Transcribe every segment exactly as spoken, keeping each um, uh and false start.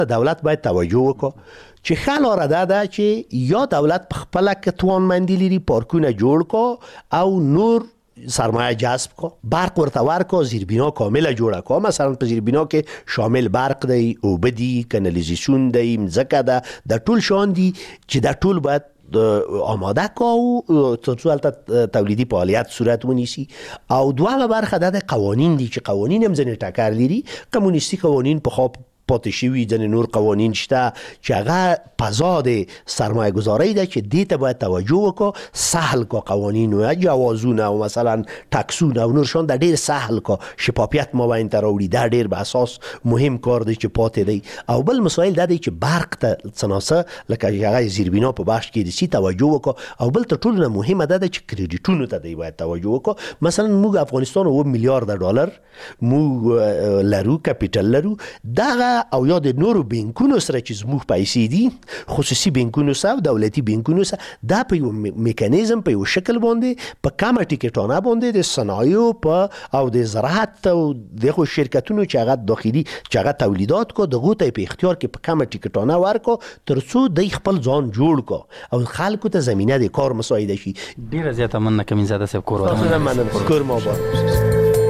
دولت باید توجه وکړي چې ښه لاره دا ده چې یا دولت په خپله که توانمندي لري پارکونه جوړ کړي او نور سرمایه جذب کو، برق ورته ورکو، زیربنا کامله جوړه کو. مثلا په زیربنا کې شامل برق دی، اوبه دي، کنالیزیشن دی، مځکه ده، د ټول شان دي چې د ټول باید آماده کو تر څو هلته تولیدي فعالیت صورت ونیسي. او دویمه برخه د قوانین دي چې قوانین هم ځینې ټکر لري. کمونیستي قوانین په خواب پاتې شوي، ځینې نور قوانین شته چې هغه فضا د سرمایه گذارۍ ده چې دې ته باید توجه وکړو، سهل کو قوانین و جوازونه او مثلا ټکسونه او نور شان د ډېر سهل کو، شفافیت مابین ته راوړي. دا ډېر به اساس مهم کار دی چې پاتې دی. او بل مسایل دا دی چې برق ته څناسه لکه هغه زیربنا په بخش کې دي توجه وکړو. او بل تر ټولو نه مهمه ده چې کریډیټونو ته دی باید توجه وکړو. مثلا موږ افغانستان اوه میلیارد ډالر موږ لرو، کپیټل لرو. دغه او یا د نورو بانکونو سره چې زموږ پیسې دي، خصوصي بانکونو سره او دولتي بانکونو سره، دا په یو میکانیزم په یو شکل باندې په کمه ټیکټونه باندې د صنایعو په او د زراعت او دغه شرکتونو چې هغه داخلي چې هغه تولیدات کو دغه ته په اختیار کې په کمه ټیکټونه ورکو تر څو د خپل ځان جوړ کو او خلکو ته زمينه د کار مساعده شي. ډیره زیاته مننه کمین زاده صاحب. کور ودان مننه. کور ما آباد.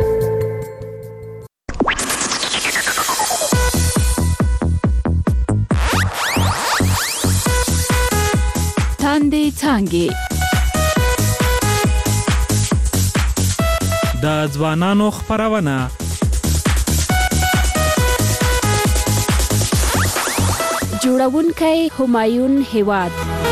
تاندې څانګې د ځوانانو خپرونه. جوړونکی همایون هیواد.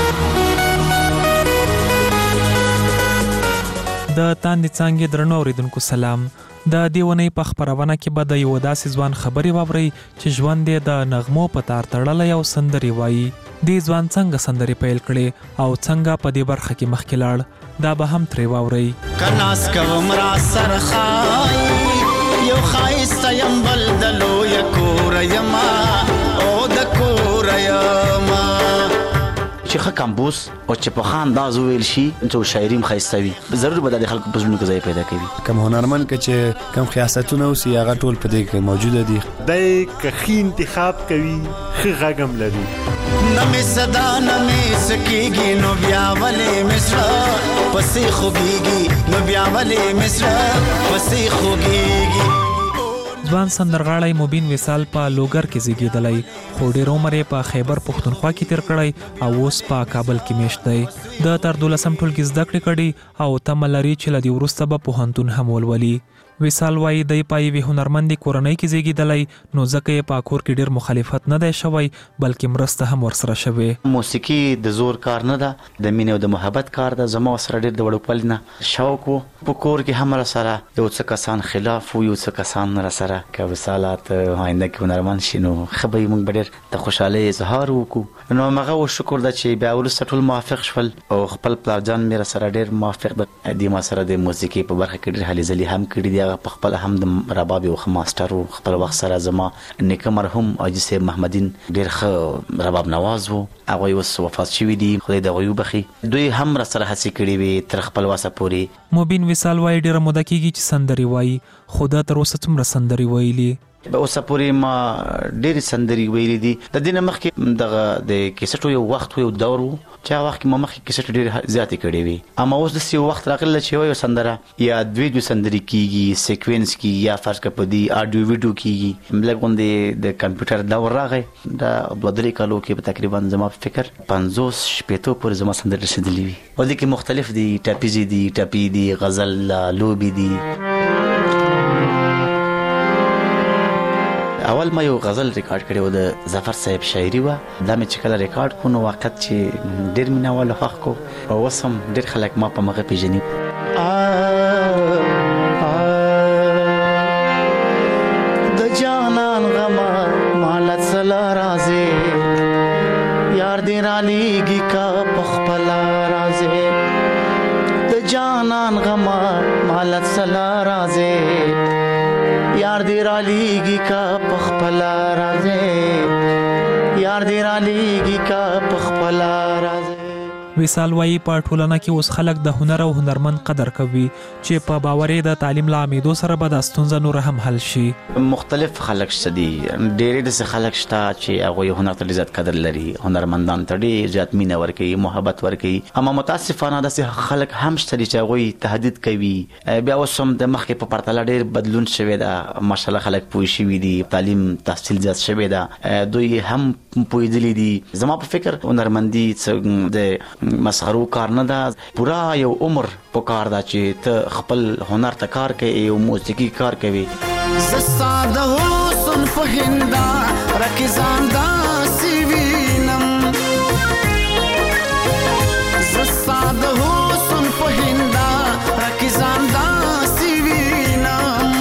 د تاندې څانګې درنو اوریدونکو سلام. د دیونی په خبرونه کې به د یو داسې ځوان خبرې واورئ چې ژوند یې د نغمو په تار تړلی او سندرې وایي. دې ځوان څنګه سندرې پیل کړې او څنګه په دې برخه کې مخکې لاړ، دا به هم ترې واورئ. کناس کوم را سرخای یو خایسته یم بل د لویه کوره یما او د کوره یما چې ښه کمبوس او چې په ښه انداز وویل شي چې شاعري هم ښایسته وي، ضرور به دا د خلکو په زړونو کې ځای پیدا کوي. کم هنرمند که چې کم خیاستونه اوسي هغه ټول په دې کې موجوده دي. دی که ښه انتخاب کوي ښه غږ هم لري. نه مې صدا نه مې څه کېږي نو بیا ولې مې زړه پسې خوږېږي، نو بیا ولې مې زړه پسې خوږېږي. ځوان سندرغاړی مبین وصال په لوګر کې زیږېدلی، خو ډېر عمر یې په خیبر پښتونخوا کې تیر کړی او اوس په کابل کې میشت دی. د تر دولسم ټولګي زده کړې کړي او تمه لري چې له دې وروسته به پوهنتون هم ولولي. وصال وایي دی په یوې هنرمندې کورنۍ کې زیږېدلی، نو ځکه یې په کور کې ډېر مخالفت نه دی شوی بلکې مرسته هم ورسره شوې. موسیقي د زور کار نه ده، د مینې او د محبت کار ده. زما سره ډېر د وړوکوالي نه شوق و. په کور کې هم راسره یو څه کسان خلاف و، یو څه کسان راسره که وصالات آینده کې هنرمند شي نو ښه به یې موږ به ډېر د خوشحالۍ اظهار وکړو. نو همغه و شکر ده چې بیا وروسته ټول موافق شول او خپل پلارجان مې راسره ډېر موافق ده. دې ما سره د موسیقي په برخه کې ډېر هلې ځلې هم کړي دي. هغه په خپل هم د رباب یو ښه ماسټر و. خپل وخت سره زما نیکه مرحوم حاجي صاحب محمدین ډېر ښه رباب نواز و. هغوی اوس وفات شوي دي، خدای د هغوی وبخي. دوی هم راسره هڅې کړې وې تر خپل وسه پورې. مبین وصال وایي ډېره موده کېږي چې سندرې وایي، خو دا تر اوسه څومره سندرې ویلي؟ به اوسه پورې ما ډېرې سندرې ویلې دي. د دې نه مخکې دغه د کیسټو یو وخت و، یو دور و چې هغه وخت کې ما مخکې کیسټ ډېرې زیاتې کړې وي. اما اوس داسې یو وخت راغلی چې یو سندره یا دوې دوې سندرې کېږي، سیکوینس کېږي، یا فرض کړه په دې اډیو ویډیو کېږي. لږ غوندې د کمپیوټر دور راغی. دا دوه درې کالو کې په تقریبا زما په فکر پنځوس شپېتو پورې زما سندرې رسېدلې وي. او دې کې مختلف دي، ټپیزې دي، ټپي دي، غزل، لوبې دي. اول ما یو غزل ریکارډ کړی و، د ظفر صاحب شاعري وه. دا مې چې کله ریکارډ کړو نو وخت چې ډېر مینهوال خوښ کړو او اوس هم ډېر خلک ما په مغه پېژني. د جانان غمه ماله څله راځې یار دې رالیږي که په خپله راځې. د جانان غمه ماله څله راځې یار دې رالیږي که په خپله راځې، یار دې رالیږي که په خپله راځې. وصال وایي په ټولنه کې اوس خلک د هنر او هنرمند قدر کوي چې په باور د تعلیم له امیدو سره به د ستونزه نور هم حل شي. مختلف خلک شته دي، ډېرې داسې خلک شته چې هغوی هنر ته زیات قدر لري، هنرمندان ته ډېر زیات مینه ورکوي، محبت ورکوي. اما متاسفانه داسې خلک هم شته دي چې هغوی تهدید کوي. بیا اوس هم د مخکې په پرتله ډېر بدلون شوی ده، ماشاءالله خلک پوه شوي دي، تعلیم تحصیل زیات شوی ده، دوی هم پوهېدلي دي. زما په فکر هنرمندي د مسخرو کار نه ده، پورا یو عمر په کار ده چې ته خپل هنر ته کار کوي او موسیقي کار کوي. زساده حسن په هندا رکزان داسې وینم، زساده حسن په هندا رکزان داسې وینم،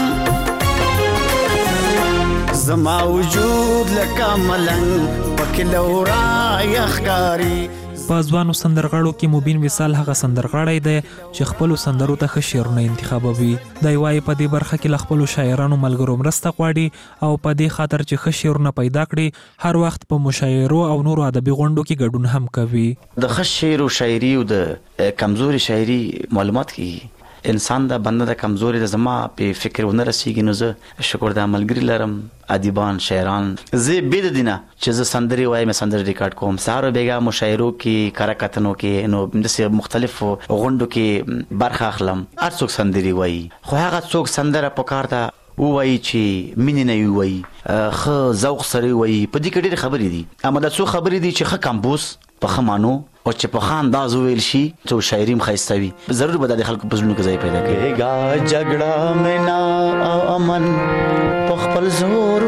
زما وجود لکه ملنګ پکې لورا یخکاری. په ځوانو سندرغاړو کې مبین وصال هغه سندرغاړی دی چې خپلو سندرو ته ښه شعرونه انتخابوي. دی وایي په دې برخه کې له خپلو شاعرانو ملګرو مرسته غواړي او په دې خاطر چې ښه شعرونه پیدا کړي هر وخت په مشاعرو او نورو ادبي غونډو کې ګډون هم کوي. د ښه شعر او شاعري او د کمزوري شاعري معلومات کې انسان د بنده د کمزوري د زما په فکر ونه رسیږي. نو زه شکر د ملګري لرم، ادیبان، شاعران. زه بيد دینه چې زه سندري وایم، سندري ریکارډ کوم، سهار بیګا مشاعرو کې کارکتنو کې نو د مختلفو غونډو کې برخه اخلم. هر څوک سندري وایي، خو هغه څوک سندره پکار ته وایي چې مینې نه وایي، ښه ذوق سره وایي. په دې کې ډېرې خبرې دي، اما دا څو خبرې دي چې ښه کمپوز په ښه مانو او چې په ښه انداز وویل شي چې شاعري هم ښایسته وي، ضرور به د خلکو په زړونو کې ځای پیدا کوي. کېږه جګړه مینا او امن په خپل زور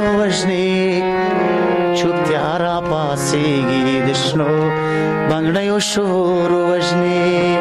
وژني، چوپتیا را پاسېږي د شنو بنګړیو شور وژني.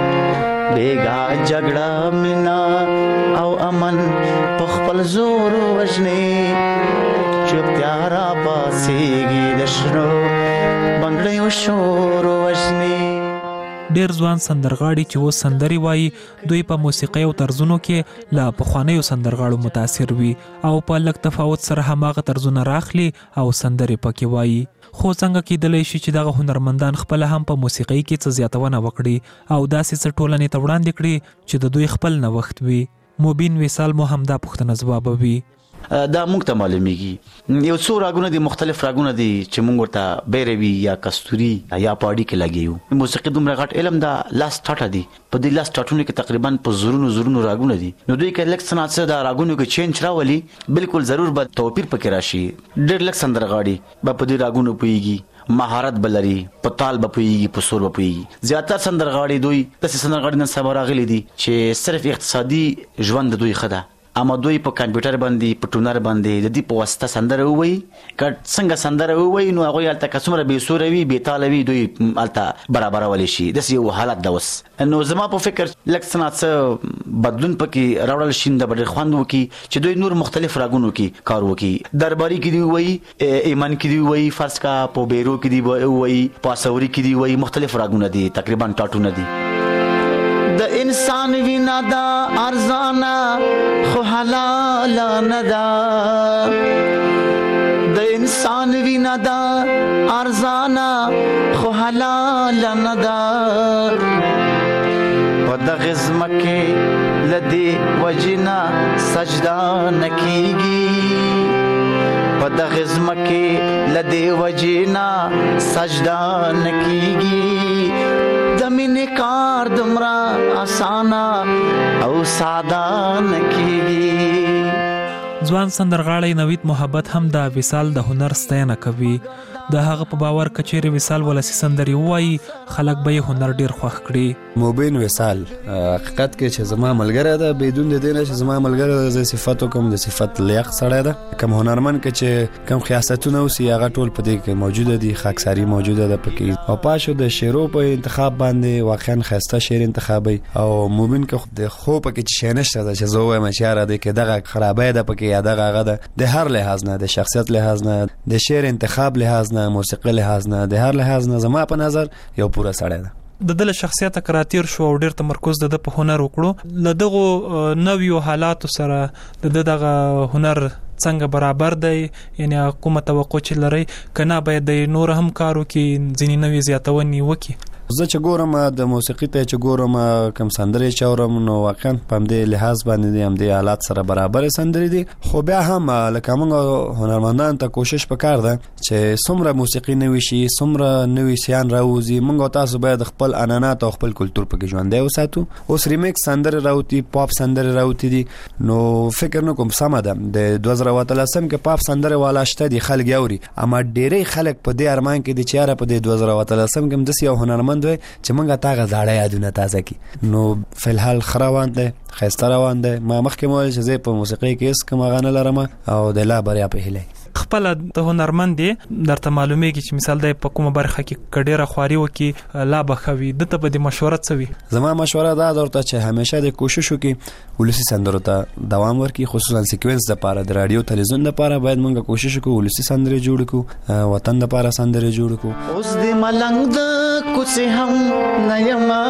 بېګا جګړه مینا او امن په خپل زور وژني، چوپتیا را پاسېږي د شنو بنګړیو شور وژني. ډیر ځوان سندرغاړي چې و سندري وایي دوی په موسیقي او طرزونو کې له پخوانیو سندرغاړو متاثر وي او په لږ تفاوت سره هماغه طرزونه راخلي او سندري پکې وایي. خو څنګه کېدلی شي چې دغه هنرمندان خپل هم په موسیقۍ کې څه زیاتونه وکړي او داسې څه ټولنې ته وړاندې کړي چې د دوی خپل نوښت وي؟ مبین وصال مو همدا پوښتنه ځوابوي. دا موږ ته معلومیږي یو څو راګونه دي، مختلف راګونه دي چې موږ ورته بیروي یا کستوري یا پاړي کې لګیو. موسیقي دومره غټ علم دا لاس ټاټه دي، په دې لاس ټاټونو کې تقریبا په زرونو زرونو راګونه دي. نو دوی کې لکه څنګه دا راګونو کې چینج راولي، بالکل ضرور به توپیر پکې راشي. ډېر لږ سندرغاړي به په دې راګونو پوهیږي، مهارت بلري، په تال به پوهیږي، په سور به پوهیږي. زیاتره سندرغاړي دوی داسې سندرغاړي نن سبا راغلي دي چې صرف اقتصادي ژوند دوی ښه ده، اما دوی په کمپیوټر باندې په ټونر باندې د دې په واسطه سندره ووایي. که څنګه سندره ووایي نو هغوی هلته که څومره بې سوره وي، بې تاله وي، دوی هلته برابرولی شي. داسې یو حالت ده اوس. نو زما په فکر لږ څه څه بدلون پکې راوړل شي، د به ډېر خوند وکړي چې دوی نور مختلف راګونو کې کار وکړي. درباري کې دي ووایي، ایمن کې دي ووایي، فرض کا په بیرو کې دي ووایي، په اسوري کې دي ووایي، مختلف راګونه دي، تقریبا ټاټونه دي. د انسان وینا دا ارزانا خو حلال نه دا، د انسان وینا دا ارزانا خو حلال نه دا. په دغه ځمکې لدی وجنا سجدا نکیږي، په دغه ځمکې لدی وجنا سجدا نکیږي. زمینی کار دمرا آسانا او ساده نکیږي. ځوان سندرغاړی نوید محبت هم د وصال د هنر ستاینه کوي. د هغه په باور کچېرې وصال ولسی سندري وایي خلک به هنر ډیر خوښ کړي. مبین وصال حقیقت کې چې زما ملګری ده، بدون د دې نه چې زما ملګری ده، زه صفاتو کوم د صفات لیاق سړی ده. کوم هنرمند کې چې کوم خیاستونه اوسي هغه ټول په دې کې موجوده دي، خاکساري موجوده ده پکې. او پاشو د شعرو په انتخاب باندې واقعا خسته شعر انتخابي او مبین کې د خو پکې چې شي نشته چې زه وایم چې را دي کې دغه خرابې ده پکې یا دغه هغه ده. د هر لحاظ نه، د شخصیت لحاظ نه، د شعر انتخاب لحاظ نه، موسیقي لحاظ نه، د هر لحاظ نه زما په نظر یو پوره سړی ده. د دل شخصیت کراتیر شو او ډیر تمرکز د په هنر وکړو. له دغه نویو حالاتو سره د دغه هنر څنګه برابر دی؟ یعنی کومه توقع چې لري کنه باید د نور هم کارو کې ځینې نوې زیاتونې وکړي؟ زه چې ګورم د موسیقي ته چې ګورم کوم سندرې چورم نو واقعا په دې لحاظ باندې هم د حالات سره برابر سندرې دي خو بیا هم لکه موږ هنرمندان ته کوشش وکړ ده چې څومره موسیقي نوي شي څومره نوي سیان راوځي موږ تاسو باید خپل عنعنات او خپل کلچر پکې ژوندی وساتو. اوس ریمیکس سندرې راوتی پاپ سندرې راوتی دي نو فکر نه کوم سم ده د دوه زره اتلسم کې پاپ سندرې والا شته دي خلک یوري اما ډېری خلک په دې ارمان کې دي چې یاره په دې دوه زره اتلسم کې د یو هنرمند وي چې موږ تاغه زاړه یادونه تازه کی نو فلحال خروان ده خسته روان ده ما مخکې مول چې زه په موسیقي کې اس کوم غانه لرم او د لا بریا په هله خپل د هنرمند دي درته معلومیږي چې مثال د په کومه برخه کې کډيره خواري وکي لا بخوي د ته په مشوره څوي. زما مشوره دا درته چې همیشه د کوشش وکي ولسی سندرو ته دوام ورکي خصوصا سیکوینس د پاره د رادیو تلویزیون د پاره باید موږ کوشش وکړو ولسی سندرې جوړ کړو وطن د پاره سندرې جوړ کړو. اوس د ملنګ د کوڅه هم نيما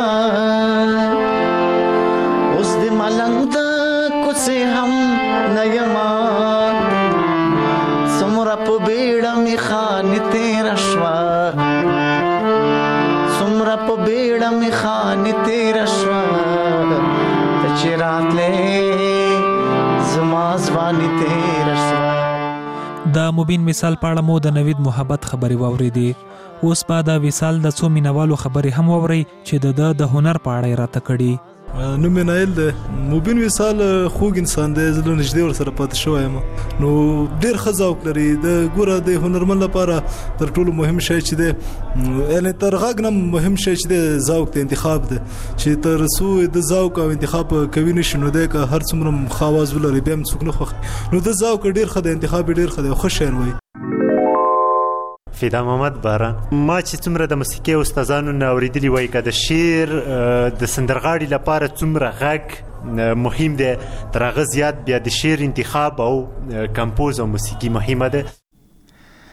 اوس د ملنګ د کوڅه هم نيما سمرا په بیړه می خان تیر شوا سمرا په بیړه می خان تیر شوا ته چرات له زما ځواني تیر شوا. د مبین مثال پاړه مو د نوید محبت خبري واورېدې اوس په دا وصال د څو مینوالو خبري هم واوري چې د د هنر پاړه راته کړي. نو مینایل ده مبین وصال خوږ انسان دی زه نږدې ور سره پاتې شوم نو ډیر ښه ذوق لري د ګوره د هنرمند لپاره تر ټولو مهم شی چې دی یعنی تر هغه نه مهم شی چې دی ذوق ته انتخاب ده چې تر څو د ذوق او انتخاب کوي نشي نو د هر څومره خواز ولري به هم څوک نه خوخ نو د ذوق ډیر ښه د انتخاب ډیر ښه د خوش شعر وي. فدا محمد باران ما چې څومره د موسیقي استادانو نه اوریدلی وای که د شعر د سندرغاړي لپاره څومره غږ مهم دی تر هغه زیات بیا د شعر انتخاب او کمپوز او موسیقي مهمه ده.